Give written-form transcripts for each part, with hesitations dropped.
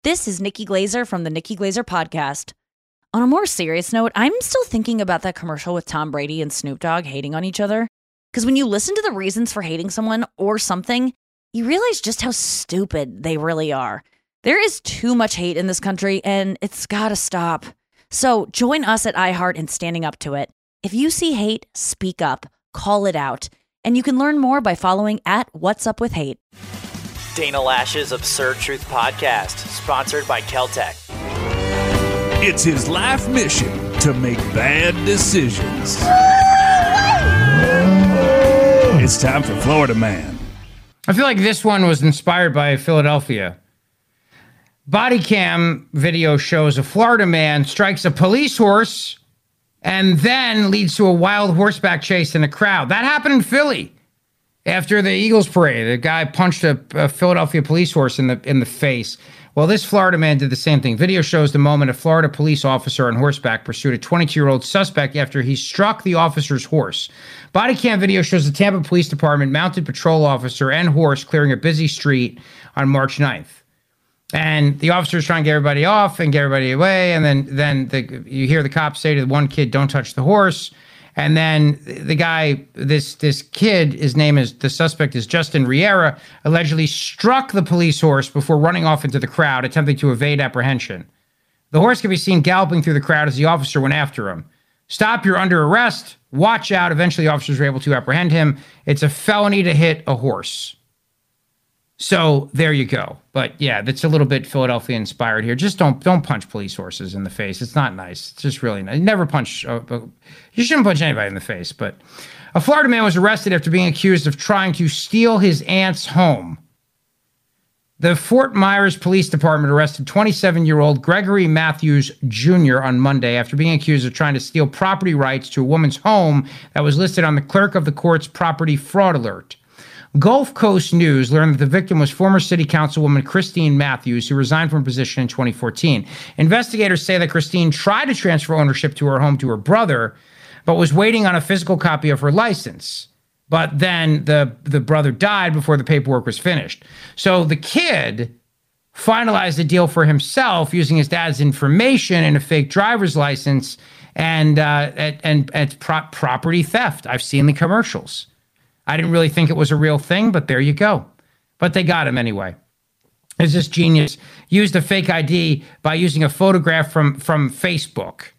This is Nikki Glazer from the Nikki Glazer Podcast. On a more serious note, I'm still thinking about that commercial with Tom Brady and Snoop Dogg hating on each other. Because when you listen to the reasons for hating someone or something, you realize just how stupid they really are. There is too much hate in this country, and it's gotta stop. So join us at iHeart in standing up to it. If you see hate, speak up, call it out. And you can learn more by following at What's Up With Hate. Dana Lash's Absurd Truth Podcast, sponsored by Keltec. It's his life mission to make bad decisions. It's time for Florida Man. I feel like this one was inspired by Philadelphia. Body cam video shows a Florida man strikes a police horse and then leads to a wild horseback chase in a crowd. That happened in Philly after the Eagles parade. The guy punched a Philadelphia police horse in the face. Well, this Florida man did the same thing. Video shows the moment a Florida police officer on horseback pursued a 22-year-old suspect after he struck the officer's horse. Body cam video shows the Tampa Police Department mounted patrol officer and horse clearing a busy street on March 9th. And the officer's trying to get everybody off and get everybody away. And then you hear the cops say to the one kid, "Don't touch the horse." And then the guy, this kid, the suspect is Justin Riera, allegedly struck the police horse before running off into the crowd, attempting to evade apprehension. The horse can be seen galloping through the crowd as the officer went after him. "Stop, you're under arrest. Watch out." Eventually, officers were able to apprehend him. It's a felony to hit a horse. So there you go. But yeah, that's a little bit Philadelphia inspired here. Just don't punch police horses in the face. It's not nice. It's just really nice. Never punch. You shouldn't punch anybody in the face. But a Florida man was arrested after being accused of trying to steal his aunt's home. The Fort Myers Police Department arrested 27-year-old Gregory Matthews Jr. on Monday after being accused of trying to steal property rights to a woman's home that was listed on the clerk of the court's property fraud alert. Gulf Coast News learned that the victim was former city councilwoman Christine Matthews, who resigned from her position in 2014. Investigators say that Christine tried to transfer ownership to her home to her brother, but was waiting on a physical copy of her license. But then the brother died before the paperwork was finished. So the kid finalized a deal for himself using his dad's information and a fake driver's license, and it's property theft. I've seen the commercials. I didn't really think it was a real thing, but there you go. But they got him anyway. Is this genius used a fake ID by using a photograph from Facebook?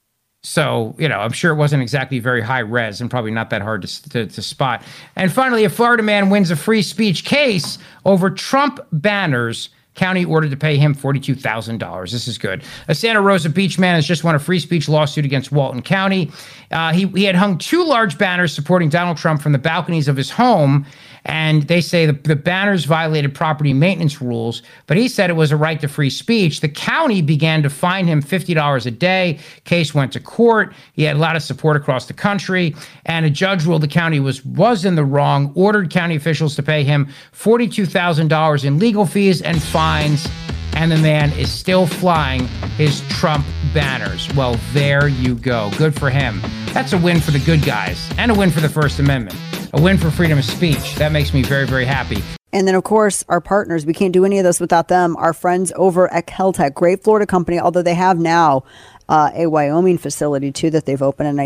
So, I'm sure it wasn't exactly very high res and probably not that hard to spot. And finally, a Florida man wins a free speech case over Trump banners. County ordered to pay him $42,000. This is good. A Santa Rosa Beach man has just won a free speech lawsuit against Walton County. He had hung two large banners supporting Donald Trump from the balconies of his home, and they say the banners violated property maintenance rules, but he said it was a right to free speech. The county began to fine him $50 a day. Case went to court. He had a lot of support across the country, and a judge ruled the county was in the wrong, ordered county officials to pay him $42,000 in legal fees and fines, and the man is still flying his Trump banners. Well, there you go. Good for him. That's a win for the good guys and a win for the First Amendment. A win for freedom of speech. That makes me very, very happy. And then, of course, our partners. We can't do any of this without them. Our friends over at Keltec, great Florida company, although they have now a Wyoming facility, too, that they've opened. And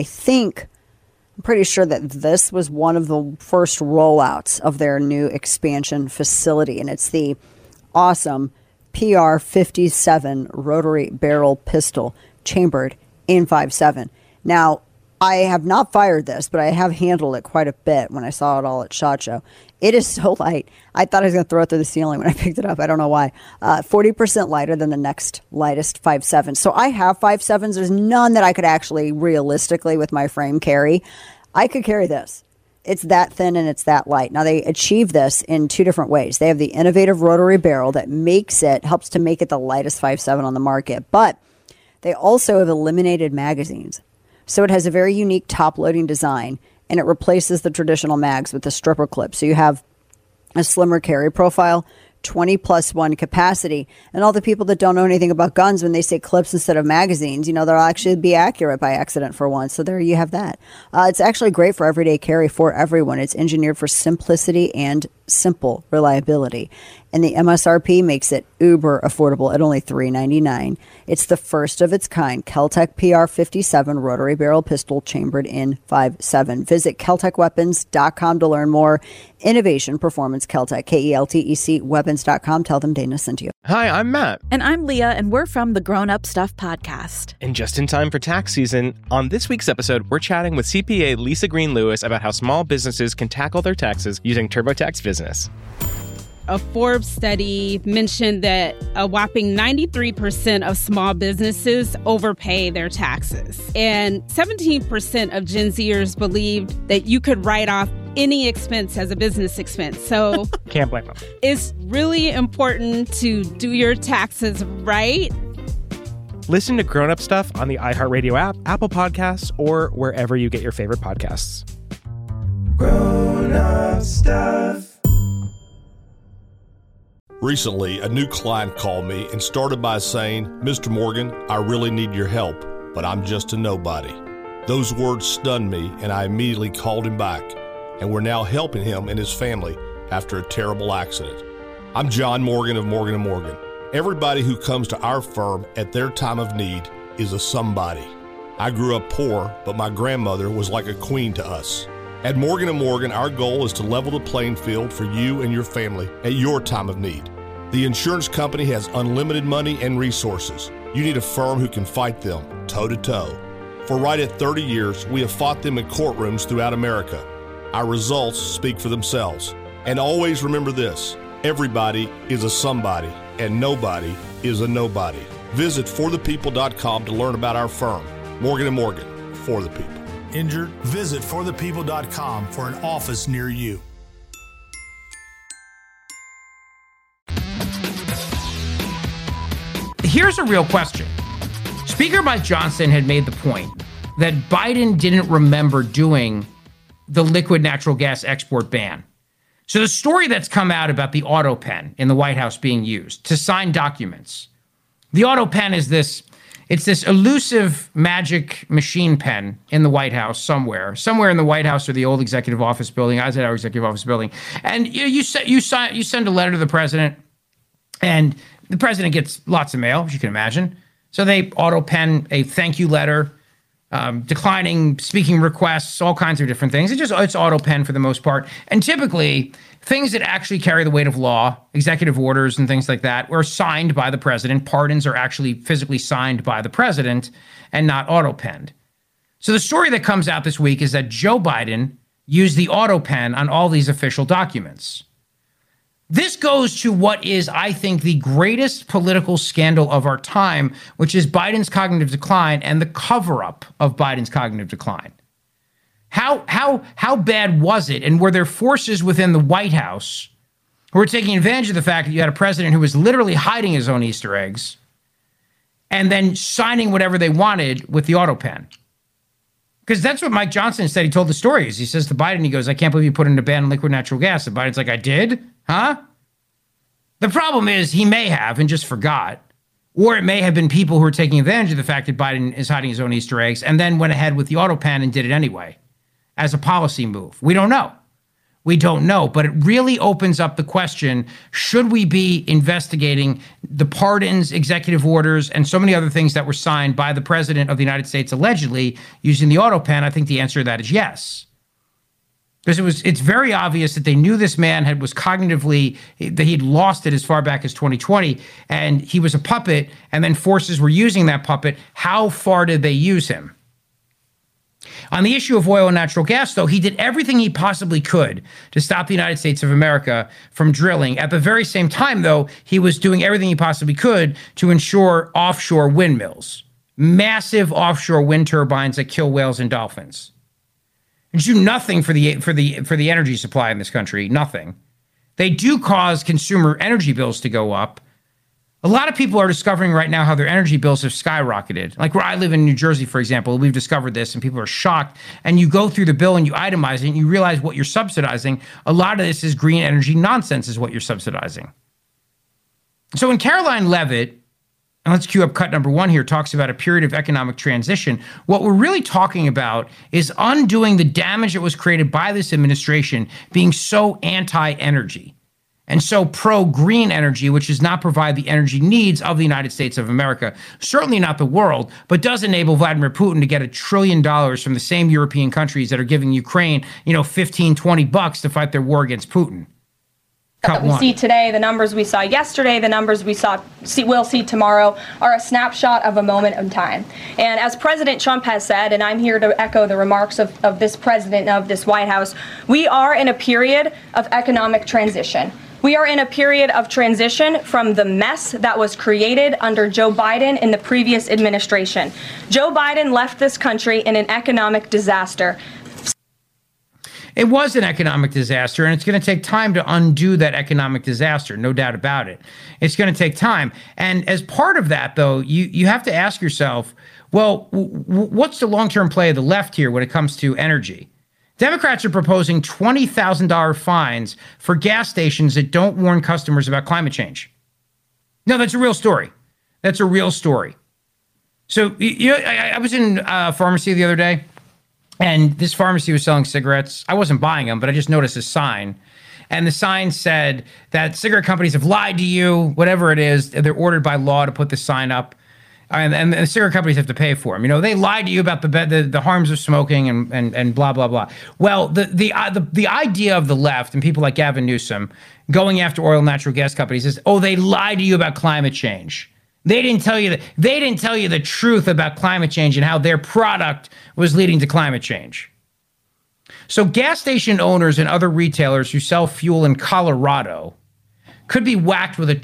I'm pretty sure that this was one of the first rollouts of their new expansion facility. And it's the awesome PR-57 rotary barrel pistol chambered in 5.7. Now, I have not fired this, but I have handled it quite a bit when I saw it all at SHOT Show. It is so light. I thought I was going to throw it through the ceiling when I picked it up. I don't know why. 40% lighter than the next lightest 5.7. So I have 5.7s. There's none that I could actually realistically with my frame carry. I could carry this. It's that thin and it's that light. Now, they achieve this in two different ways. They have the innovative rotary barrel that helps to make it the lightest 5.7 on the market. But they also have eliminated magazines. So it has a very unique top-loading design, and it replaces the traditional mags with a stripper clip. So you have a slimmer carry profile, 20+1 capacity. And all the people that don't know anything about guns, when they say clips instead of magazines, they'll actually be accurate by accident for once. So there you have that. It's actually great for everyday carry for everyone. It's engineered for simplicity and simple reliability. And the MSRP makes it uber affordable at only $3.99. It's the first of its kind Keltec PR57 rotary barrel pistol chambered in 5.7. Visit KeltecWeapons.com to learn more. Innovation, performance, Keltec, KELTEC, weapons.com. Tell them Dana sent you. Hi, I'm Matt. And I'm Leah, and we're from the Grown Up Stuff podcast. And just in time for tax season, on this week's episode, we're chatting with CPA Lisa Green Lewis about how small businesses can tackle their taxes using TurboTax Business. A Forbes study mentioned that a whopping 93% of small businesses overpay their taxes. And 17% of Gen Zers believed that you could write off any expense as a business expense. So can't blame them. It's really important to do your taxes right. Listen to Grown Up Stuff on the iHeartRadio app, Apple Podcasts, or wherever you get your favorite podcasts. Grown Up Stuff. Recently, a new client called me and started by saying, "Mr. Morgan, I really need your help, but I'm just a nobody." Those words stunned me, and I immediately called him back, and we're now helping him and his family after a terrible accident. I'm John Morgan of Morgan & Morgan. Everybody who comes to our firm at their time of need is a somebody. I grew up poor, but my grandmother was like a queen to us. At Morgan & Morgan, our goal is to level the playing field for you and your family at your time of need. The insurance company has unlimited money and resources. You need a firm who can fight them toe-to-toe. For right at 30 years, we have fought them in courtrooms throughout America. Our results speak for themselves. And always remember this, everybody is a somebody, and nobody is a nobody. Visit forthepeople.com to learn about our firm. Morgan & Morgan, for the people. Injured? Visit forthepeople.com for an office near you. Here's a real question. Speaker Mike Johnson had made the point that Biden didn't remember doing the liquid natural gas export ban. So the story that's come out about the auto pen in the White House being used to sign documents. The auto pen is this elusive magic machine pen in the White House somewhere in the White House or the old executive office building, Eisenhower executive office building. And you send a letter to the president, and the president gets lots of mail, as you can imagine. So they auto pen a thank you letter, declining speaking requests, all kinds of different things. It's auto pen for the most part. And typically, things that actually carry the weight of law, executive orders and things like that, were signed by the president. Pardons are actually physically signed by the president and not auto penned. So the story that comes out this week is that Joe Biden used the auto pen on all these official documents. This goes to what is, I think, the greatest political scandal of our time, which is Biden's cognitive decline and the cover-up of Biden's cognitive decline. How bad was it? And were there forces within the White House who were taking advantage of the fact that you had a president who was literally hiding his own Easter eggs and then signing whatever they wanted with the auto pen? Because that's what Mike Johnson said. He told the stories. He says to Biden, he goes, "I can't believe you put in a ban on liquid natural gas." And Biden's like, "I did? Huh?" The problem is he may have and just forgot. Or it may have been people who were taking advantage of the fact that Biden is hiding his own Easter eggs and then went ahead with the auto pen and did it anyway as a policy move. We don't know. We don't know. But it really opens up the question, should we be investigating the pardons, executive orders, and so many other things that were signed by the president of the United States allegedly using the auto pen? I think the answer to that is yes. Because it's very obvious that they knew this man was cognitively, that he'd lost it as far back as 2020, and he was a puppet, and then forces were using that puppet. How far did they use him? On the issue of oil and natural gas, though, he did everything he possibly could to stop the United States of America from drilling. At the very same time, though, he was doing everything he possibly could to ensure offshore windmills, massive offshore wind turbines that kill whales and dolphins. And do nothing for the energy supply in this country. Nothing. They do cause consumer energy bills to go up. A lot of people are discovering right now how their energy bills have skyrocketed. Like where I live in New Jersey, for example, we've discovered this and people are shocked. And you go through the bill and you itemize it and you realize what you're subsidizing. A lot of this is green energy nonsense is what you're subsidizing. So when Caroline Leavitt and let's cue up cut number 1 here, talks about a period of economic transition. What we're really talking about is undoing the damage that was created by this administration being so anti-energy and so pro-green energy, which does not provide the energy needs of the United States of America, certainly not the world, but does enable Vladimir Putin to get $1 trillion from the same European countries that are giving Ukraine, $15-20 to fight their war against Putin. That we see today, the numbers we saw yesterday, the numbers we'll see tomorrow are a snapshot of a moment in time. And as President Trump has said, and I'm here to echo the remarks of this president of this White House, we are in a period of economic transition. We are in a period of transition from the mess that was created under Joe Biden in the previous administration. Joe Biden left this country in an economic disaster. It was an economic disaster, and it's going to take time to undo that economic disaster, no doubt about it. It's going to take time. And as part of that, though, you have to ask yourself, well, what's the long-term play of the left here when it comes to energy? Democrats are proposing $20,000 fines for gas stations that don't warn customers about climate change. No, that's a real story. That's a real story. So I was in a pharmacy the other day, and this pharmacy was selling cigarettes. I wasn't buying them, but I just noticed a sign. And the sign said that cigarette companies have lied to you, whatever it is. They're ordered by law to put the sign up. And the cigarette companies have to pay for them. They lied to you about the harms of smoking and blah, blah, blah. Well, the idea of the left and people like Gavin Newsom going after oil and natural gas companies is, they lied to you about climate change. They didn't tell you the truth about climate change and how their product was leading to climate change. So gas station owners and other retailers who sell fuel in Colorado could be whacked with a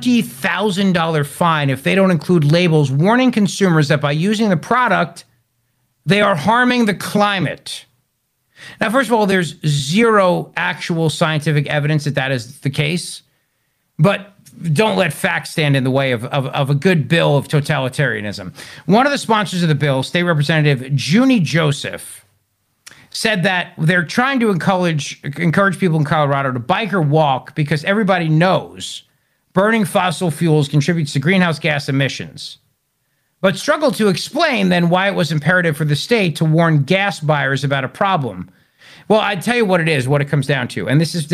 $20,000 fine if they don't include labels warning consumers that by using the product, they are harming the climate. Now, first of all, there's zero actual scientific evidence that is the case, but don't let facts stand in the way of a good bill of totalitarianism. One of the sponsors of the bill, State Representative Junie Joseph, said that they're trying to encourage people in Colorado to bike or walk because everybody knows burning fossil fuels contributes to greenhouse gas emissions, but struggled to explain then why it was imperative for the state to warn gas buyers about a problem. Well, I tell you what it comes down to, and this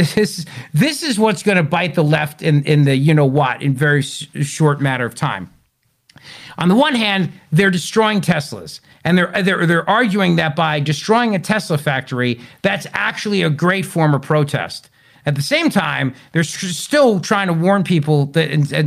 is what's going to bite the left in the in very short matter of time. On the one hand, they're destroying Teslas, and they're arguing that by destroying a Tesla factory, that's actually a great form of protest. At the same time, they're still trying to warn people that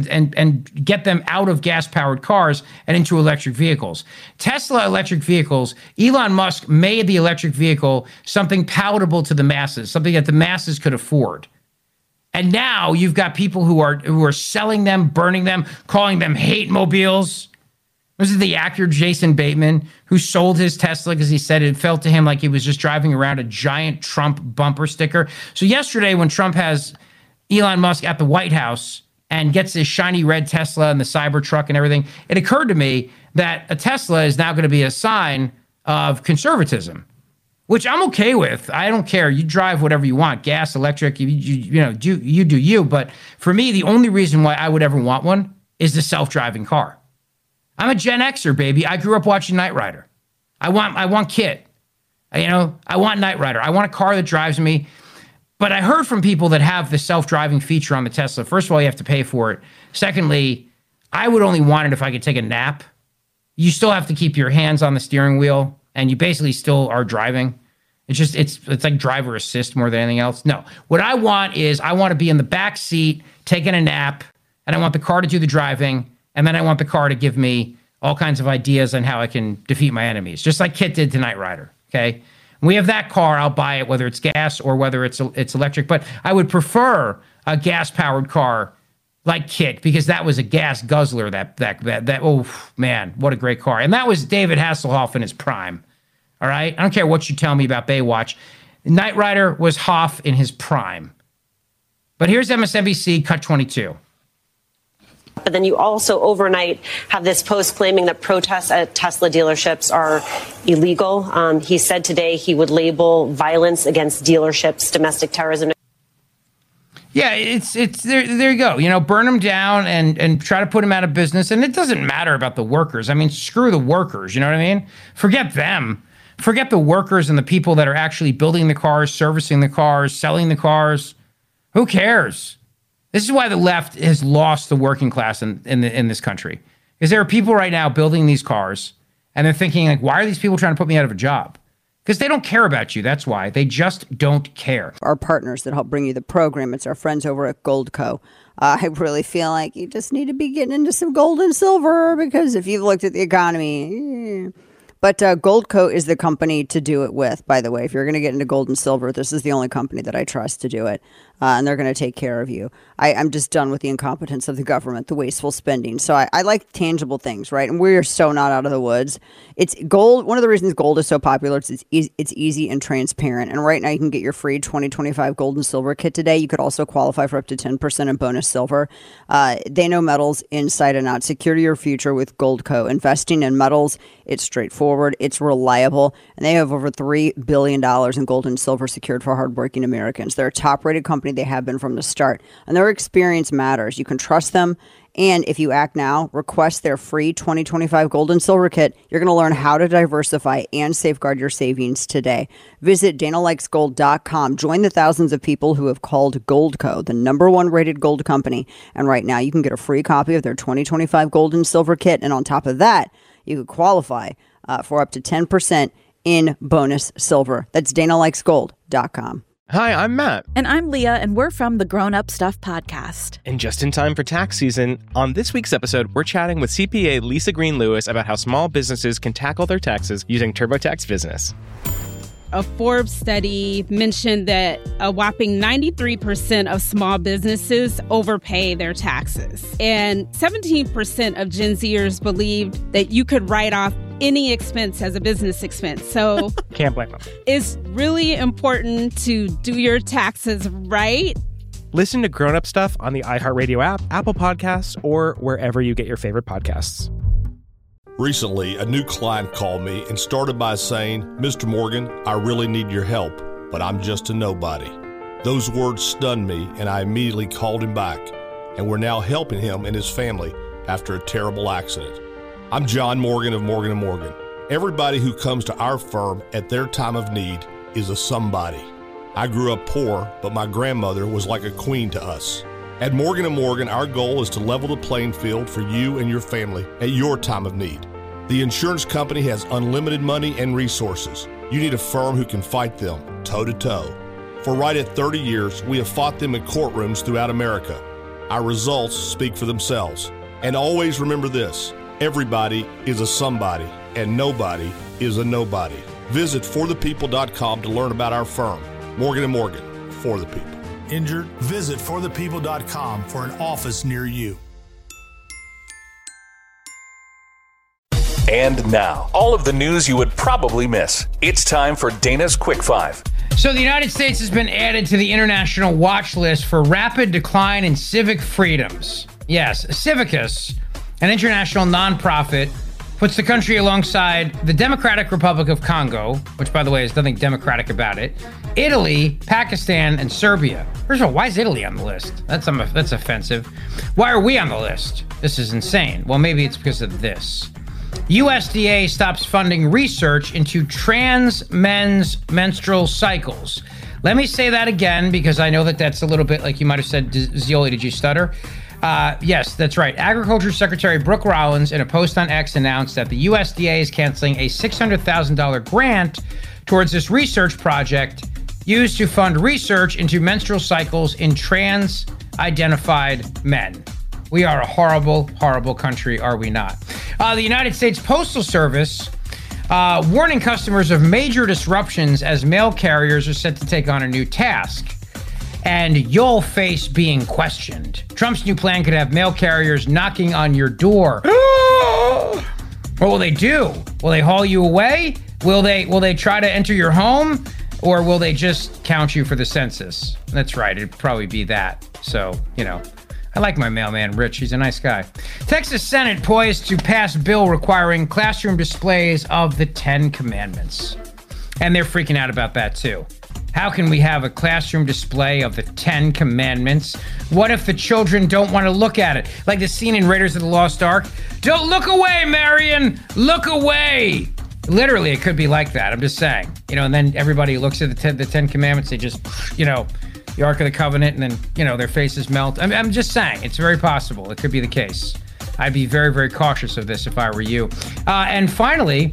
and get them out of gas-powered cars and into electric vehicles. Tesla electric vehicles, Elon Musk made the electric vehicle something palatable to the masses, something that the masses could afford. And now you've got people who are selling them, burning them, calling them hate mobiles. Was it the actor Jason Bateman who sold his Tesla because he said it felt to him like he was just driving around a giant Trump bumper sticker? So yesterday when Trump has Elon Musk at the White House and gets his shiny red Tesla and the Cybertruck and everything, it occurred to me that a Tesla is now going to be a sign of conservatism, which I'm okay with. I don't care. You drive whatever you want, gas, electric, do you. But for me, the only reason why I would ever want one is the self-driving car. I'm a Gen Xer, baby. I grew up watching Knight Rider. I want KITT. I want Knight Rider. I want a car that drives me. But I heard from people that have the self-driving feature on the Tesla. First of all, you have to pay for it. Secondly, I would only want it if I could take a nap. You still have to keep your hands on the steering wheel, and you basically still are driving. It's like driver assist more than anything else. No, what I want is I want to be in the back seat taking a nap, and I want the car to do the driving. And then I want the car to give me all kinds of ideas on how I can defeat my enemies, just like KITT did to Knight Rider, okay? When we have that car, I'll buy it, whether it's gas or whether it's electric. But I would prefer a gas-powered car like KITT because that was a gas guzzler, that oh, man, what a great car. And that was David Hasselhoff in his prime, all right? I don't care what you tell me about Baywatch. Knight Rider was Hoff in his prime. But here's MSNBC, cut 22. But then you also overnight have this post claiming that protests at Tesla dealerships are illegal. He said today he would label violence against dealerships domestic terrorism. Yeah, it's there you go. You know, burn them down and try to put them out of business. And it doesn't matter about the workers. I mean, screw the workers. You know what I mean? Forget them. Forget the workers and the people that are actually building the cars, servicing the cars, selling the cars. Who cares? This is why the left has lost the working class in this country. Because there are people right now building these cars, and they're thinking, like, why are these people trying to put me out of a job? Because they don't care about you. That's why. They just don't care. Our partners that help bring you the program, it's our friends over at Goldco. I really feel like you just need to be getting into some gold and silver, because if you've looked at the economy... But Goldco is the company to do it with, by the way. If you're going to get into gold and silver, this is the only company that I trust to do it. And they're going to take care of you. I'm just done with the incompetence of the government, the wasteful spending. So I like tangible things, right? And we're so not out of the woods. It's gold. One of the reasons gold is so popular, it's easy and transparent. And right now you can get your free 2025 gold and silver kit today. You could also qualify for up to 10% in bonus silver. They know metals inside and out. Secure your future with Goldco. Investing in metals, it's straightforward, it's reliable, and they have over $3 billion in gold and silver secured for hardworking Americans. They're a top-rated company. They have been from the start, and their experience matters. You can trust them, and if you act now, request their free 2025 gold and silver kit. You're going to learn how to diversify and safeguard your savings today. Visit DanaLikesGold.com. Join the thousands of people who have called Goldco the #1 rated gold company, and right now you can get a free copy of their 2025 gold and silver kit, and on top of that, you could qualify for up to 10% in bonus silver. That's DanaLikesGold.com. Hi, I'm Matt. And I'm Leah, and we're from the Grown Up Stuff podcast. And just in time for tax season, on this week's episode, we're chatting with CPA Lisa Green Lewis about how small businesses can tackle their taxes using TurboTax Business. A Forbes study mentioned that a whopping 93% of small businesses overpay their taxes. And 17% of Gen Zers believed that you could write off any expense as a business expense. So can't blame them. It's really important to do your taxes right. Listen to Grown Up Stuff on the iHeartRadio app, Apple Podcasts, or wherever you get your favorite podcasts. Recently, a new client called me and started by saying, "Mr. Morgan, I really need your help, but I'm just a nobody." Those words stunned me, and I immediately called him back, and we're now helping him and his family after a terrible accident. I'm John Morgan of Morgan & Morgan. Everybody who comes to our firm at their time of need is a somebody. I grew up poor, but my grandmother was like a queen to us. At Morgan & Morgan, our goal is to level the playing field for you and your family at your time of need. The insurance company has unlimited money and resources. You need a firm who can fight them toe-to-toe. For right at 30 years, we have fought them in courtrooms throughout America. Our results speak for themselves. And always remember this: everybody is a somebody, and nobody is a nobody. Visit forthepeople.com to learn about our firm. Morgan & Morgan, for the people. Injured? Visit forthepeople.com for an office near you. And now, all of the news you would probably miss. It's time for Dana's Quick Five. So the United States has been added to the international watch list for rapid decline in civic freedoms. Yes, Civicus, an international nonprofit, puts the country alongside the Democratic Republic of Congo, which, by the way, is nothing democratic about it, Italy, Pakistan, and Serbia. First of all, why is Italy on the list? That's offensive. Why are we on the list? This is insane. Well, maybe it's because of this. USDA stops funding research into trans men's menstrual cycles. Let me say that again, because I know that that's a little bit like you might have said, Zioli, did you stutter? Yes, that's right. Agriculture Secretary Brooke Rollins, in a post on X, announced that the USDA is canceling a $600,000 grant towards this research project used to fund research into menstrual cycles in trans-identified men. We are a horrible, horrible country, are we not? The United States Postal Service warning customers of major disruptions as mail carriers are set to take on a new task. And you'll face being questioned. Trump's new plan could have mail carriers knocking on your door. What will they do? Will they haul you away? Will they try to enter your home? Or will they just count you for the census? That's right, it'd probably be that. So, I like my mailman, Rich. He's a nice guy. Texas Senate poised to pass bill requiring classroom displays of the 10 Commandments. And they're freaking out about that, too. How can we have a classroom display of the 10 Commandments? What if the children don't want to look at it? Like the scene in Raiders of the Lost Ark. Don't look away, Marion! Look away! Literally, it could be like that. I'm just saying. And then everybody looks at the 10 Commandments. They just, the Ark of the Covenant, and then, their faces melt. I'm just saying. It's very possible. It could be the case. I'd be very, very cautious of this if I were you. And finally,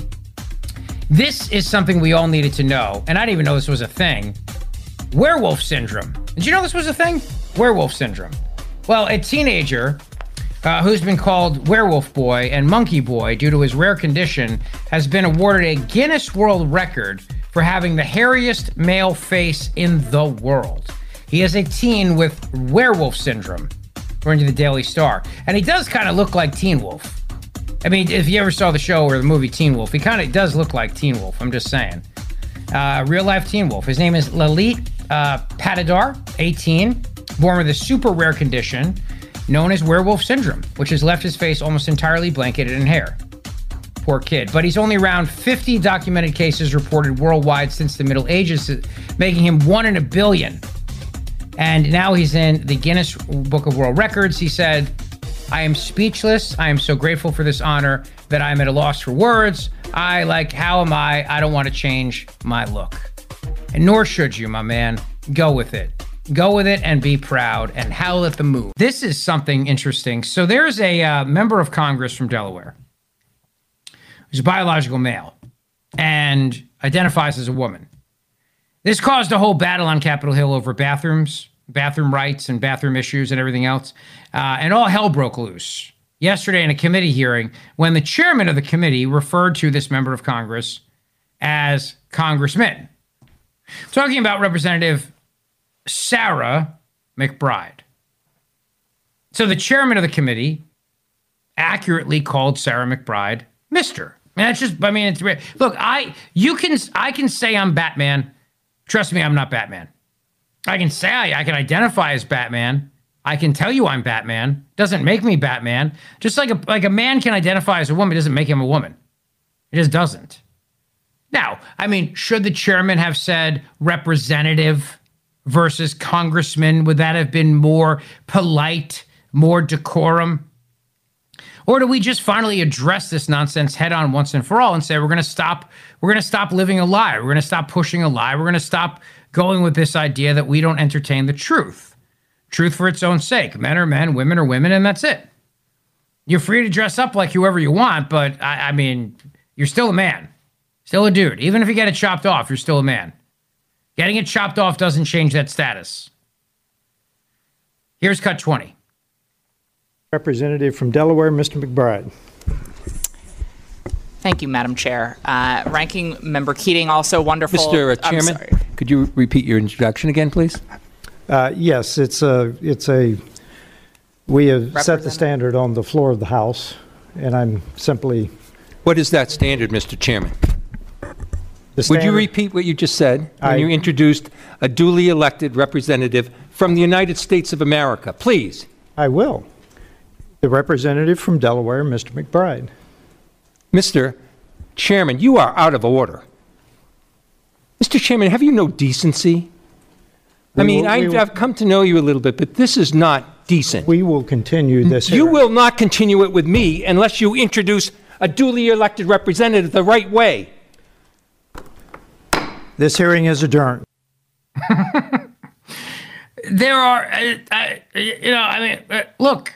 this is something we all needed to know, and I didn't even know this was a thing. Werewolf syndrome. Did you know this was a thing? Werewolf syndrome. Well, a teenager who's been called Werewolf Boy and Monkey Boy due to his rare condition has been awarded a Guinness World Record for having the hairiest male face in the world. He is a teen with werewolf syndrome, according to the Daily Star. And he does kind of look like Teen Wolf. I mean, if you ever saw the show or the movie Teen Wolf, he kind of does look like Teen Wolf. I'm just saying. Real life Teen Wolf. His name is Lalit Patidar, 18, born with a super rare condition known as werewolf syndrome, which has left his face almost entirely blanketed in hair. Poor kid. But he's only around 50 documented cases reported worldwide since the Middle Ages, making him 1 in a billion. And now he's in the Guinness Book of World Records. He said, I am speechless. I am so grateful for this honor that I am at a loss for words. How am I? I don't want to change my look. And nor should you, my man. Go with it. Go with it and be proud and howl at the moon. This is something interesting. So there's a member of Congress from Delaware who's a biological male and identifies as a woman. This caused a whole battle on Capitol Hill over bathrooms, bathroom rights and bathroom issues and everything else. And all hell broke loose yesterday in a committee hearing when the chairman of the committee referred to this member of Congress as Congressman. Talking about Representative Sarah McBride. So the chairman of the committee accurately called Sarah McBride Mr. And that's just, it's weird. Look, I can say I'm Batman. Trust me, I'm not Batman. I can say I can identify as Batman. I can tell you I'm Batman. Doesn't make me Batman. Just like a man can identify as a woman, doesn't make him a woman. It just doesn't. Now, should the chairman have said representative versus congressman? Would that have been more polite, more decorum? Or do we just finally address this nonsense head on once and for all and say we're going to stop living a lie. We're going to stop pushing a lie. We're going to stop going with this idea that we don't entertain the truth. Truth for its own sake. Men are men, women are women, and that's it. You're free to dress up like whoever you want, but you're still a man. Still a dude. Even if you get it chopped off, you're still a man. Getting it chopped off doesn't change that status. Here's cut 20. Representative from Delaware, Mr. McBride. Thank you, Madam Chair. Ranking Member Keating, also wonderful. Mr. Chairman, could you repeat your introduction again, please? Yes, we have set the standard on the floor of the House, and I'm simply... What is that standard, Mr. Chairman? Would you repeat what you just said when you introduced a duly elected representative from the United States of America? Please. I will. The representative from Delaware, Mr. McBride. Mr. Chairman, you are out of order. Mr. Chairman, have you no decency? I've come to know you a little bit, but this is not decent. We will continue this. You will not continue it with me unless you introduce a duly elected representative the right way. This hearing is adjourned. There are, look,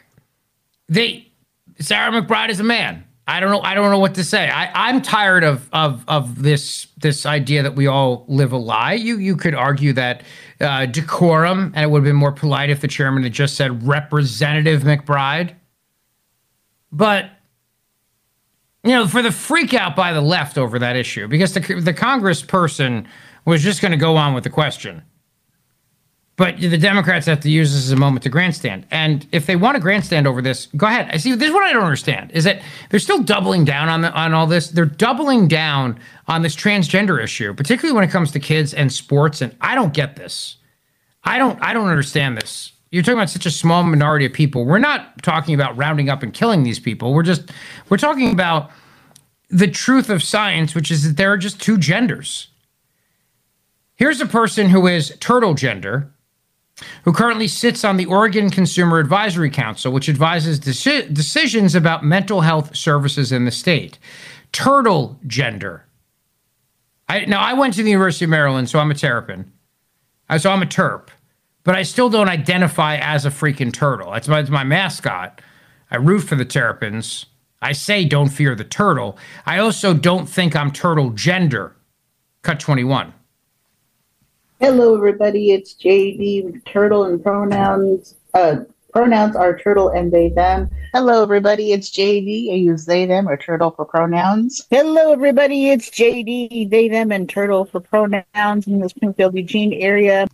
Sarah McBride is a man. I don't know what to say. I'm tired of this idea that we all live a lie. You could argue that decorum, and it would have been more polite if the chairman had just said Representative McBride. But for the freak out by the left over that issue, because the congressperson was just going to go on with the question. But the Democrats have to use this as a moment to grandstand. And if they want to grandstand over this, go ahead. I see. This is what I don't understand, is that they're still doubling down on all this. They're doubling down on this transgender issue, particularly when it comes to kids and sports. And I don't get this. I don't understand this. You're talking about such a small minority of people. We're not talking about rounding up and killing these people. We're talking about the truth of science, which is that there are just two genders. Here's a person who is turtle gender, who currently sits on the Oregon Consumer Advisory Council, which advises decisions about mental health services in the state. Turtle gender. I went to the University of Maryland, so I'm a Terrapin. So I'm a Terp. But I still don't identify as a freaking turtle. That's my mascot. I root for the Terrapins. I say don't fear the turtle. I also don't think I'm turtle gender. Cut 21. Hello, everybody. It's JD with turtle and pronouns. Pronouns are turtle and they, them. Hello, everybody. It's JD. I use they, them, or turtle for pronouns. Hello, everybody. It's JD, they, them, and turtle for pronouns in the Springfield, Eugene area.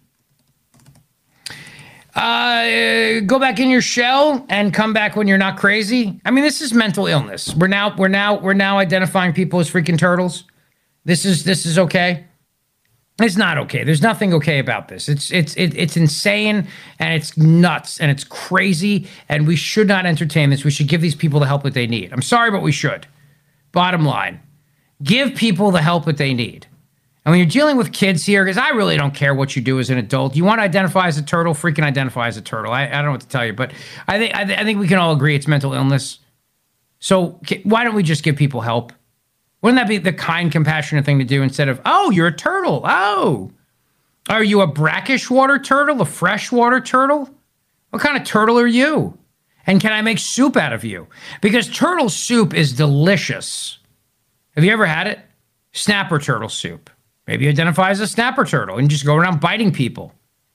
Go back in your shell and come back when you're not crazy. I mean, this is mental illness. We're now identifying people as freaking turtles. This is okay. It's not okay. There's nothing okay about this. It's insane and it's nuts and it's crazy and we should not entertain this. We should give these people the help that they need. I'm sorry, but we should. Bottom line, give people the help that they need. And when you're dealing with kids here, because I really don't care what you do as an adult. You want to identify as a turtle, freaking identify as a turtle. I don't know what to tell you, but I think we can all agree it's mental illness. So why don't we just give people help? Wouldn't that be the kind, compassionate thing to do instead of, oh, you're a turtle. Oh, are you a brackish water turtle, a freshwater turtle? What kind of turtle are you? And can I make soup out of you? Because turtle soup is delicious. Have you ever had it? Snapper turtle soup. Maybe you identify as a snapper turtle and just go around biting people.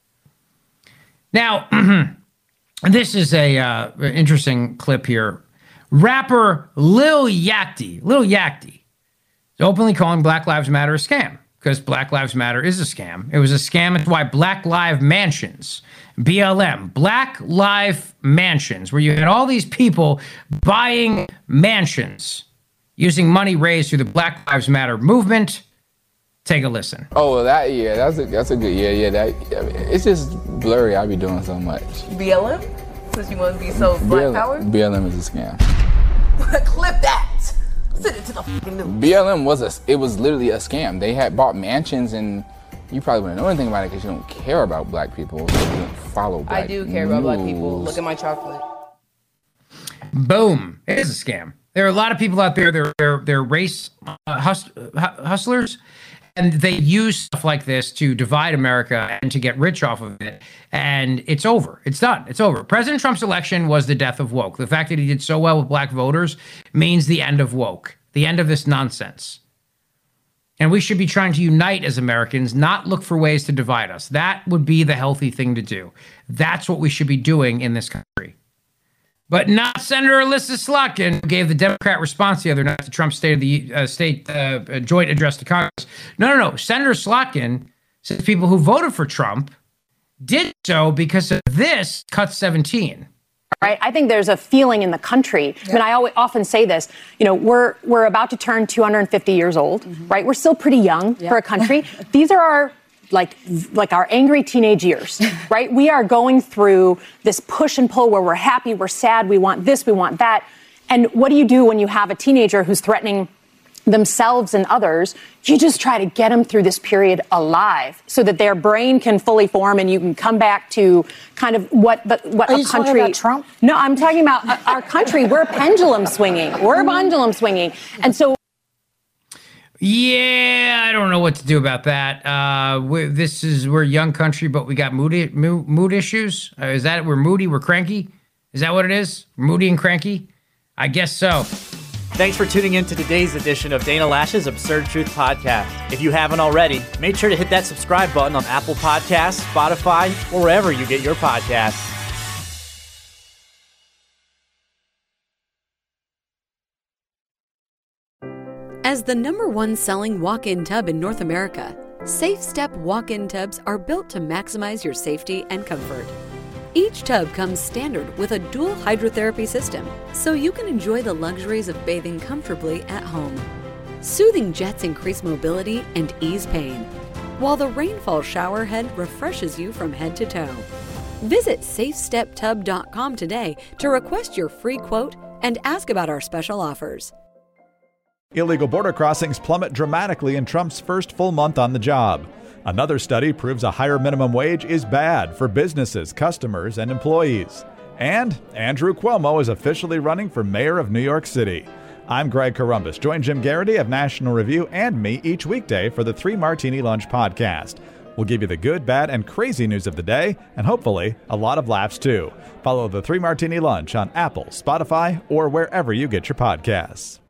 Now, this is a interesting clip here. Rapper Lil Yachty is openly calling Black Lives Matter a scam because Black Lives Matter is a scam. It was a scam. It's why Black Lives Mansions, BLM, Black Lives Mansions, where you had all these people buying mansions using money raised through the Black Lives Matter movement. Take a listen. Oh, that's a good, it's just blurry. I be doing so much. BLM? Because you want to be so black powered? BLM is a scam. Clip that. Send it to the fucking news. BLM was literally a scam. They had bought mansions and you probably wouldn't know anything about it because you don't care about black people. So you don't follow black I do care about black people. Look at my chocolate. Boom. It is a scam. There are a lot of people out there, they're race hustlers. And they use stuff like this to divide America and to get rich off of it. And it's over. It's done. It's over. President Trump's election was the death of woke. The fact that he did so well with black voters means the end of woke, the end of this nonsense. And we should be trying to unite as Americans, not look for ways to divide us. That would be the healthy thing to do. That's what we should be doing in this country. But not Senator Alyssa Slotkin, who gave the Democrat response the other night to Trump's State of the State joint address to Congress. No. Senator Slotkin says people who voted for Trump did so because of this cut 17. Right. I think there's a feeling in the country. Yeah. I mean, I often say this, we're about to turn 250 years old, right? We're still pretty young for a country. These are our like our angry teenage years, right? We are going through this push and pull where we're happy, we're sad, we want this, we want that. And what do you do when you have a teenager who's threatening themselves and others? You just try to get them through this period alive so that their brain can fully form and you can come back to kind of what a country. Are you talking about Trump? No, I'm talking about our country. We're pendulum swinging. And so. Yeah, I don't know what to do about that. We're a young country, but we got mood issues. Is that we're moody? We're cranky? Is that what it is? Moody and cranky? I guess so. Thanks for tuning in to today's edition of Dana Lash's Absurd Truth Podcast. If you haven't already, make sure to hit that subscribe button on Apple Podcasts, Spotify, or wherever you get your podcasts. As the #1 selling walk-in tub in North America, Safe Step walk-in tubs are built to maximize your safety and comfort. Each tub comes standard with a dual hydrotherapy system, so you can enjoy the luxuries of bathing comfortably at home. Soothing jets increase mobility and ease pain, while the rainfall shower head refreshes you from head to toe. Visit SafeStepTub.com today to request your free quote and ask about our special offers. Illegal border crossings plummet dramatically in Trump's first full month on the job. Another study proves a higher minimum wage is bad for businesses, customers, and employees. And Andrew Cuomo is officially running for mayor of New York City. I'm Greg Corombos. Join Jim Garrity of National Review and me each weekday for the 3 Martini Lunch podcast. We'll give you the good, bad, and crazy news of the day, and hopefully a lot of laughs too. Follow the 3 Martini Lunch on Apple, Spotify, or wherever you get your podcasts.